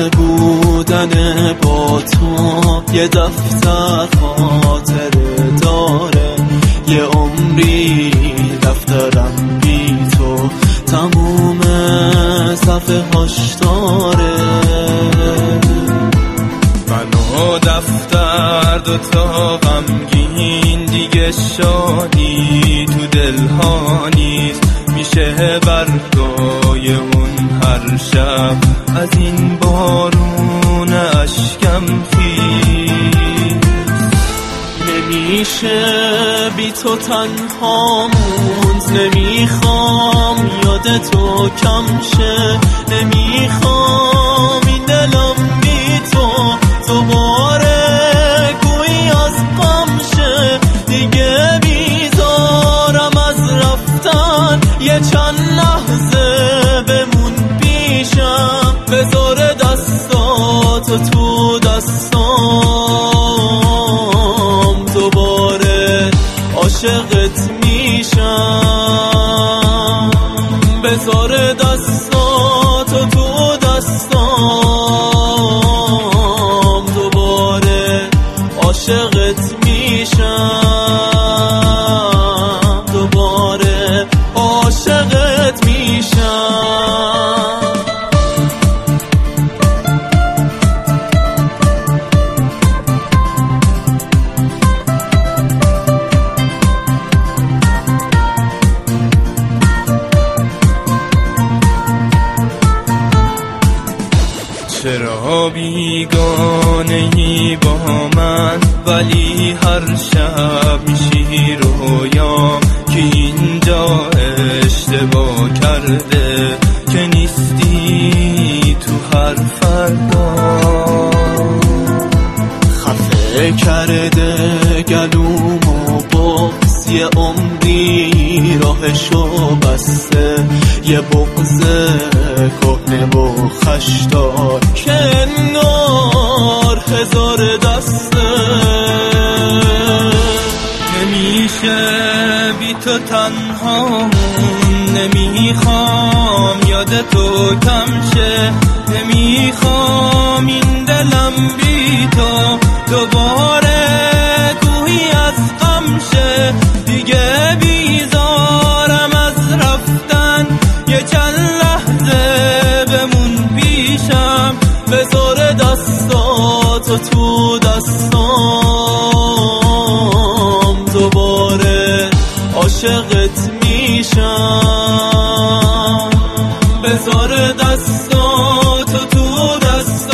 بودن با تو یه دفتر خاطره داره، یه عمری دفترم بی تو تموم صفحه هاش داره. من و دفتر دوتا غمگین دیگه شادی تو دلها نیست، میشه برگای اون هر شب از این بارون اشکم خیز. نمیشه بی تو تنها موند، نمیخوام یاد تو کم شه، نمیخوام این دلم بی تو دوباره گویی از غم شه. دیگه بیزارم از رفتن، یه چند لحظه بمون پیشم، بذار دستاتو تو دستام، دوباره عاشقت میشم. بذار دستاتو تو دستام، دوباره عاشقت میشم، دوباره عاشقت میشم. چرا بیگانه‌ای با من، ولی هر شب میشی رویام که اینجا اشتباه کرده، که نیستی تو هر فردا. خفه کرده گلومو بغض، یه عمری راهشو بسته، یه بغض کهنه و خشدار که انگار هزار دسته. نمیشه بی تو تنها مون، نمیخوام یاد تو کم شه، نمیخوام این دلم بی تو دوباره گویی از غم شه. دیگه بیزارم از رفتن، یه چند لحظه بمون پیشم، بذار دستاتو تو دستام، دوباره عاشقت میشم. بذار دستاتو تو دستام،